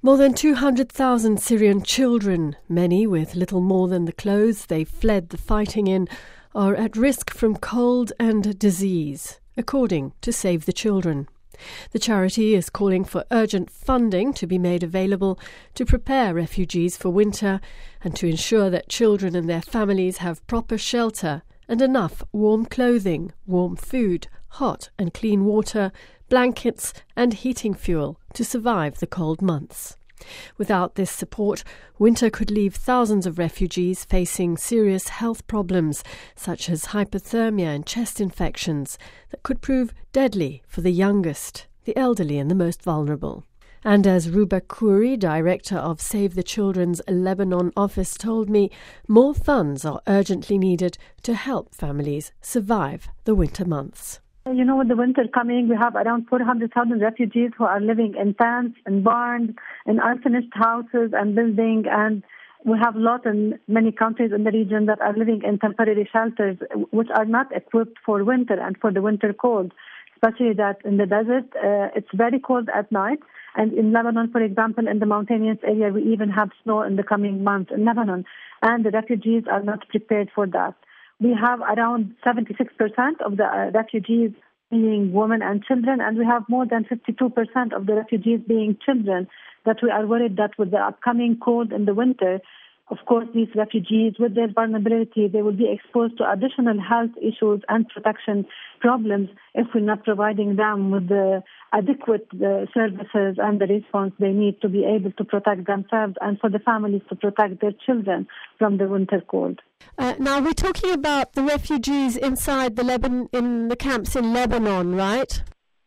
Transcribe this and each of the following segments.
More than 200,000 Syrian children, many with little more than the clothes they fled the fighting in, are at risk from cold and disease, according to Save the Children. The charity is calling for urgent funding to be made available to prepare refugees for winter and to ensure that children and their families have proper shelter and enough warm clothing, warm food, hot and clean water, blankets and heating fuel to survive the cold months. Without this support, winter could leave thousands of refugees facing serious health problems such as hypothermia and chest infections that could prove deadly for the youngest, the elderly and the most vulnerable. And as Ruba Khoury, director of Save the Children's Lebanon office, told me, more funds are urgently needed to help families survive the winter months. You know, with the winter coming, we have around 400,000 refugees who are living in tents, in barns, in unfinished houses and buildings, and we have a lot in many countries in the region that are living in temporary shelters, which are not equipped for winter and for the winter cold, especially that in the desert, it's very cold at night. And in Lebanon, for example, in the mountainous area, we even have snow in the coming months in Lebanon, and the refugees are not prepared for that. We have around 76% of the refugees being women and children, and we have more than 52% of the refugees being children, that we are worried that with the upcoming cold in the winter, of course, these refugees, with their vulnerability, they will be exposed to additional health issues and protection problems if we're not providing them with the adequate services and the response they need to be able to protect themselves and for the families to protect their children from the winter cold. Now, we're talking about the refugees inside in the camps in Lebanon, right?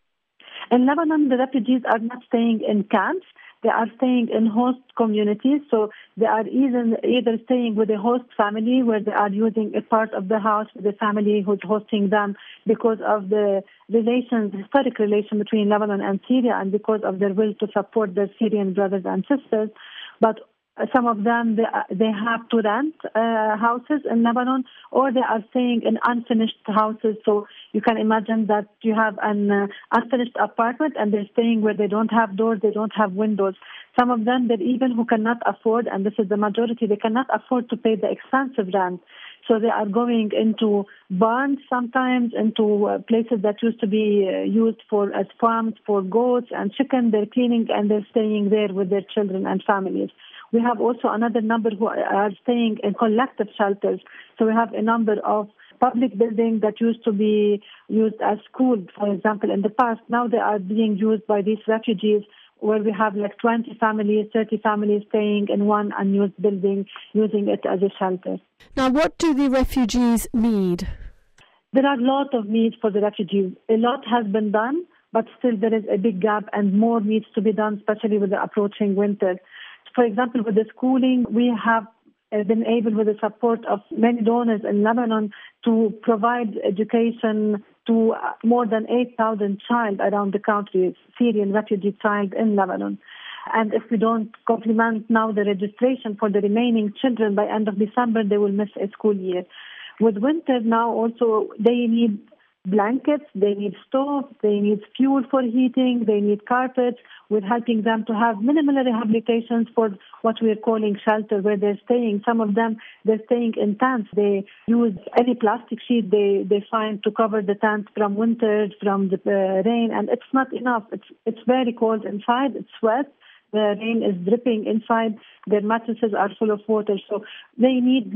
In Lebanon, the refugees are not staying in camps. They are staying in host communities, so they are either staying with a host family where they are using a part of the house with the family who's hosting them because of the historic relation between Lebanon and Syria and because of their will to support their Syrian brothers and sisters. But some of them, they have to rent houses in Lebanon, or they are staying in unfinished houses. So you can imagine that you have an unfinished apartment and they're staying where they don't have doors, they don't have windows. Some of them, they're even who cannot afford, and this is the majority, they cannot afford to pay the expensive rent. So they are going into barns sometimes, into places that used to be used as farms for goats and chicken. They're cleaning and they're staying there with their children and families. We have also another number who are staying in collective shelters. So we have a number of public buildings that used to be used as schools, for example, in the past. Now they are being used by these refugees where we have like 20 families, 30 families staying in one unused building, using it as a shelter. Now, what do the refugees need? There are a lot of needs for the refugees. A lot has been done, but still there is a big gap and more needs to be done, especially with the approaching winter. For example, with the schooling, we have been able, with the support of many donors in Lebanon, to provide education to more than 8,000 children around the country, Syrian refugee child in Lebanon. And if we don't complement now the registration for the remaining children by end of December, they will miss a school year. With winter now also, they need blankets, they need stoves, they need fuel for heating, they need carpets. We're helping them to have minimal rehabilitations for what we're calling shelter, where they're staying. Some of them, they're staying in tents. They use any plastic sheet they find to cover the tent from winter, from the rain, and it's not enough. It's very cold inside, it's wet. The rain is dripping inside. Their mattresses are full of water. So they need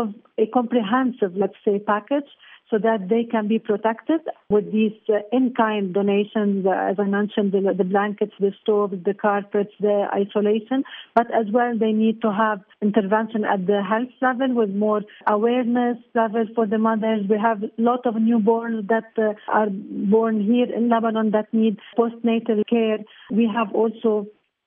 a comprehensive, let's say, package so that they can be protected with these in-kind donations, as I mentioned, the blankets, the stoves, the carpets, the isolation. But as well, they need to have intervention at the health level with more awareness level for the mothers. We have a lot of newborns that are born here in Lebanon that need postnatal care. We have also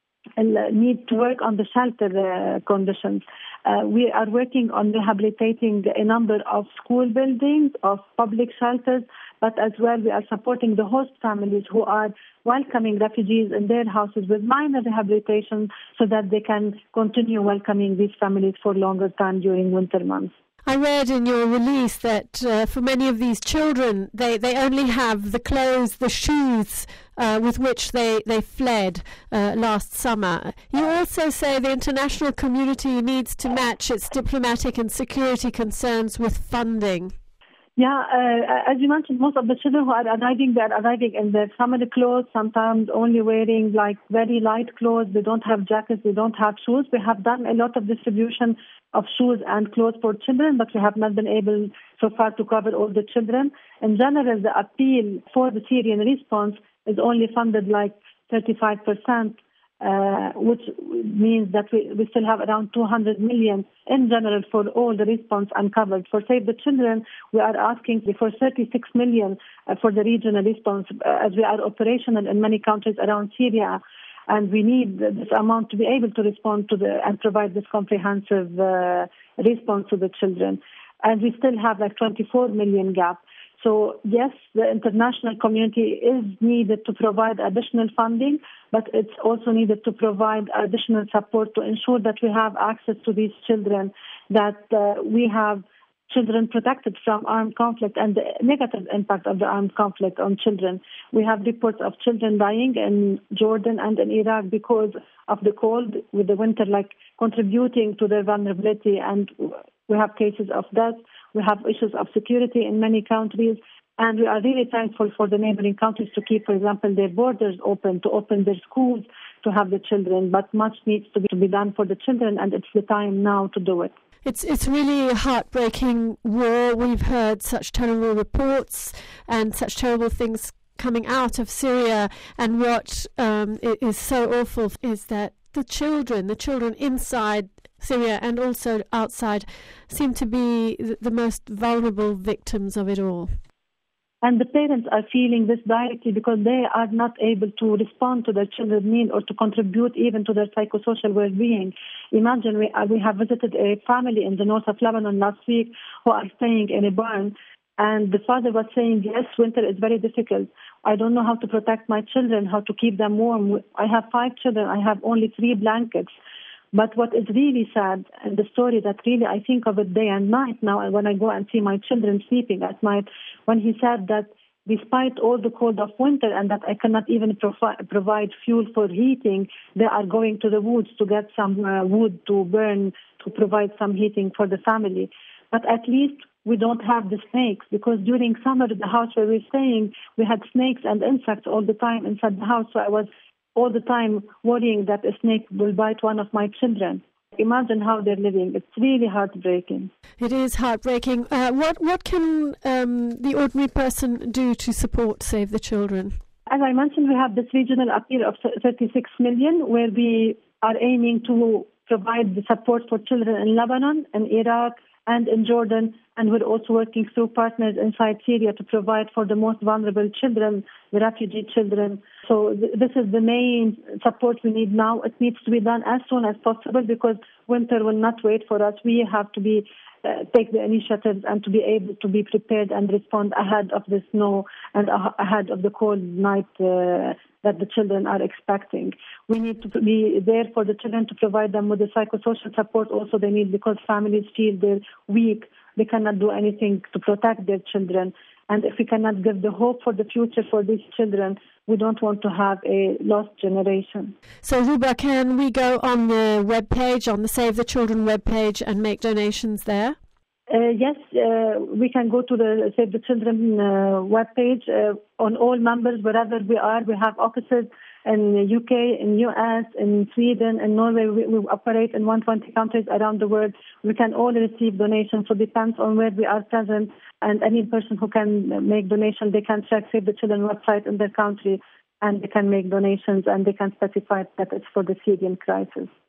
need to work on the shelter conditions. We are working on rehabilitating a number of school buildings, of public shelters, but as well we are supporting the host families who are welcoming refugees in their houses with minor rehabilitation so that they can continue welcoming these families for longer time during winter months. I read in your release that for many of these children, they only have the clothes, the shoes with which they fled last summer. You also say the international community needs to match its diplomatic and security concerns with funding. Yeah, as you mentioned, most of the children who are arriving, they are arriving in their family clothes, sometimes only wearing like very light clothes. They don't have jackets, they don't have shoes. We have done a lot of distribution of shoes and clothes for children, but we have not been able so far to cover all the children. In general, the appeal for the Syrian response is only funded like 35%. Which means that we still have around 200 million in general for all the response uncovered. For Save the Children, we are asking for 36 million for the regional response as we are operational in many countries around Syria. And we need this amount to be able to respond to and provide this comprehensive response to the children. And we still have like 24 million gap. So yes, the international community is needed to provide additional funding, but it's also needed to provide additional support to ensure that we have access to these children, that we have children protected from armed conflict and the negative impact of the armed conflict on children. We have reports of children dying in Jordan and in Iraq because of the cold with the winter, like contributing to their vulnerability, and we have cases of death. We have issues of security in many countries, and we are really thankful for the neighboring countries to keep, for example, their borders open, to open their schools, to have the children. But much needs to be done for the children, and it's the time now to do it. It's really a heartbreaking war. We've heard such terrible reports and such terrible things coming out of Syria, and what is so awful is that the children inside Syria and also outside seem to be the most vulnerable victims of it all. And the parents are feeling this directly because they are not able to respond to their children's needs or to contribute even to their psychosocial well-being. Imagine we have visited a family in the north of Lebanon last week who are staying in a barn, and the father was saying, yes, winter is very difficult. I don't know how to protect my children, how to keep them warm. I have 5 children. I have only 3 blankets. But what is really sad, and the story that really I think of it day and night now, when I go and see my children sleeping at night, when he said that despite all the cold of winter and that I cannot even provide fuel for heating, they are going to the woods to get some wood to burn, to provide some heating for the family. But at least we don't have the snakes, because during summer, the house where we're staying, we had snakes and insects all the time inside the house. So I was all the time worrying that a snake will bite one of my children. Imagine how they're living. It's really heartbreaking. It is heartbreaking. What can the ordinary person do to support Save the Children? As I mentioned, we have this regional appeal of 36 million, where we are aiming to provide the support for children in Lebanon, in Iraq, and in Jordan, and we're also working through partners inside Syria to provide for the most vulnerable children, the refugee children. So this is the main support we need now. It needs to be done as soon as possible because winter will not wait for us. We have to take the initiatives and to be able to be prepared and respond ahead of the snow and ahead of the cold night that the children are expecting. We need to be there for the children to provide them with the psychosocial support also they need, because families feel they're weak. They cannot do anything to protect their children. And if we cannot give the hope for the future for these children, we don't want to have a lost generation. So, Ruba, can we go on the webpage, on the Save the Children webpage, and make donations there? Yes, we can go to the Save the Children webpage. On all members, wherever we are, we have offices in the UK, in US, in Sweden, in Norway. We operate in 120 countries around the world. We can all receive donations. So it depends on where we are present. And any person who can make donations, they can check Save the Children website in their country, and they can make donations, and they can specify that it's for the Syrian crisis.